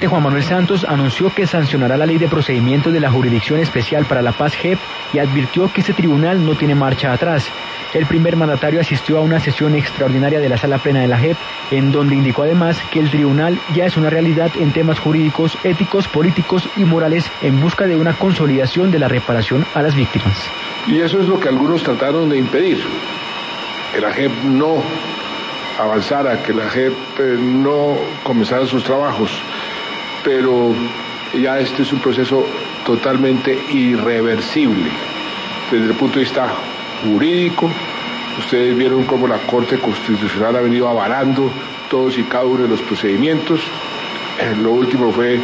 Juan Manuel Santos anunció que sancionará la ley de procedimientos de la Jurisdicción Especial para la Paz JEP y advirtió que este tribunal no tiene marcha atrás. El primer mandatario asistió a una sesión extraordinaria de la Sala Plena de la JEP, en donde indicó además que el tribunal ya es una realidad en temas jurídicos, éticos, políticos y morales en busca de una consolidación de la reparación a las víctimas. Y eso es lo que algunos trataron de impedir, que la JEP no avanzara, que la JEP no comenzara sus trabajos. Pero ya este es un proceso totalmente irreversible desde el punto de vista jurídico. Ustedes vieron cómo la Corte Constitucional ha venido avalando todos y cada uno de los procedimientos. Lo último fue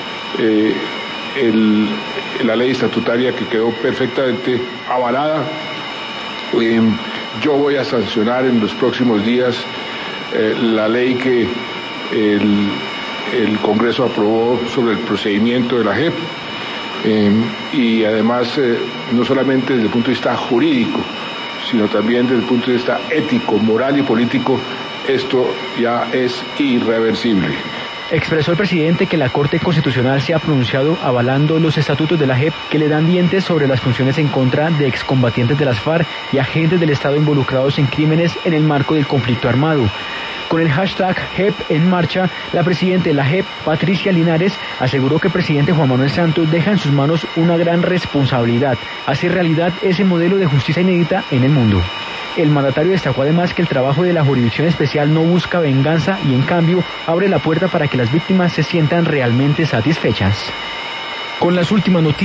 la ley estatutaria, que quedó perfectamente avalada. Yo voy a sancionar en los próximos días la ley que el Congreso aprobó sobre el procedimiento de la JEP, y además no solamente desde el punto de vista jurídico, sino también desde el punto de vista ético, moral y político, esto ya es irreversible. Expresó el presidente que la Corte Constitucional se ha pronunciado avalando los estatutos de la JEP que le dan dientes sobre las funciones en contra de excombatientes de las FARC y agentes del Estado involucrados en crímenes en el marco del conflicto armado. Con el hashtag JEP en marcha, la presidenta de la JEP, Patricia Linares, aseguró que el presidente Juan Manuel Santos deja en sus manos una gran responsabilidad, hacer realidad ese modelo de justicia inédita en el mundo. El mandatario destacó además que el trabajo de la Jurisdicción Especial no busca venganza y en cambio abre la puerta para que las víctimas se sientan realmente satisfechas. Con las últimas noticias.